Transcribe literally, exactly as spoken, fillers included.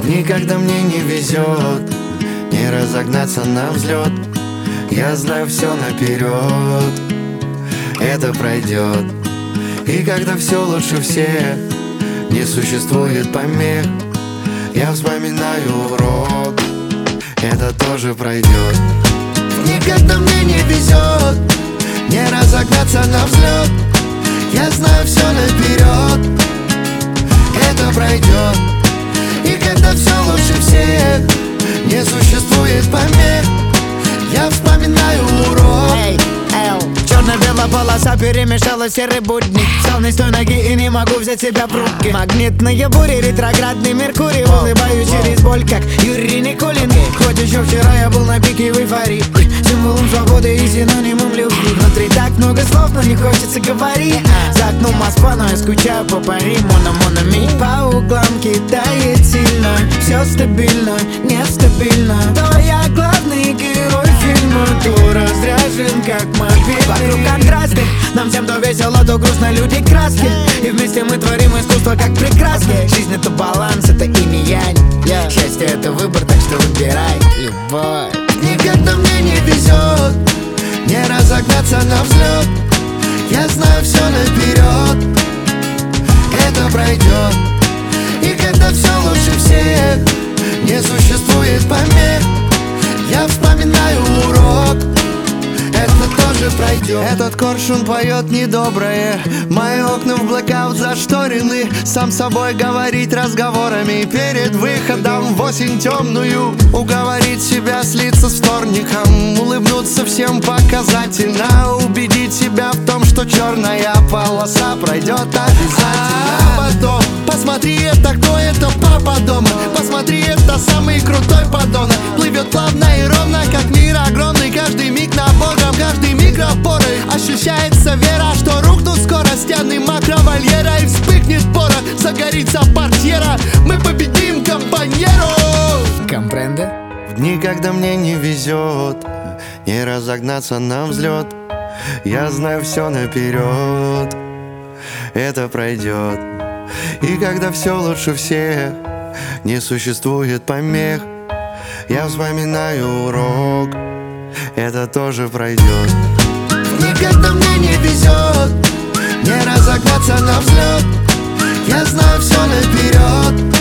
Никогда мне не везет не разогнаться на взлет. Я знаю все наперед, это пройдет. И когда все лучше всех, не существует помех, я вспоминаю урок, это тоже пройдет. Никогда мне не везет не разогнаться на взлет. Я знаю все наперед, это пройдет. И когда все лучше всех, не существует помех, я вспоминаю урок. Эй, эл, черно-белая полоса перемешала серый будник. Встал не с той ноги и не могу взять себя в руки. Магнитные бури, ретроградный Меркурий. Улыбаюсь через боль, как Юрий Никулин. Хоть еще вчера я был на пике в эйфории, символом свободы и синонимом любви. Внутри так много слов, но не хочется говорить. За окном Москва, но я скучаю по Пари. Мона-мона-ми по углам кидает сильно. Все стабильно, нестабильно. То я главный герой фильма, то разряжен как мобильный. Вокруг контрасты, нам всем то весело, то грустно, люди краски. И вместе мы творим искусство как прекрасное. Жизнь это баланс, это инь и янь. Счастье это выбор, так что выбирай любовь. Никогда мне не везет не разогнаться на взлет. Я знаю все наперед, это пройдет. И когда все лучше всех, не существует помех, я вспоминаю урок, это тоже пройдет. Этот коршун поет недоброе, мои окна в блэкаут зашторены. Сам собой говорить разговорами перед выходом в осень темную. Уговорить себя слиться с вторником, улыбнуться всем показательно. Убедить себя в том, что черная полоса пройдет обязательно. А потом посмотри, это кто, это папа дома. Посмотри, это самый крутой подонок. Плывет плавно и ровно, как мир огромный. Каждый миг набором, каждый миг опорой. Ощущается вера, что рухнут скоро стены макровольера. И вспыхнет порох, загорится портьера. Мы победим, компаньеро. Компренде? В дни, когда мне не везет не разогнаться на взлет, я знаю все наперед, это пройдет. И когда все лучше всех, не существует помех, я вспоминаю урок, это тоже пройдет. Никогда мне не везет не разогнаться на взлет. Я знаю все наперед,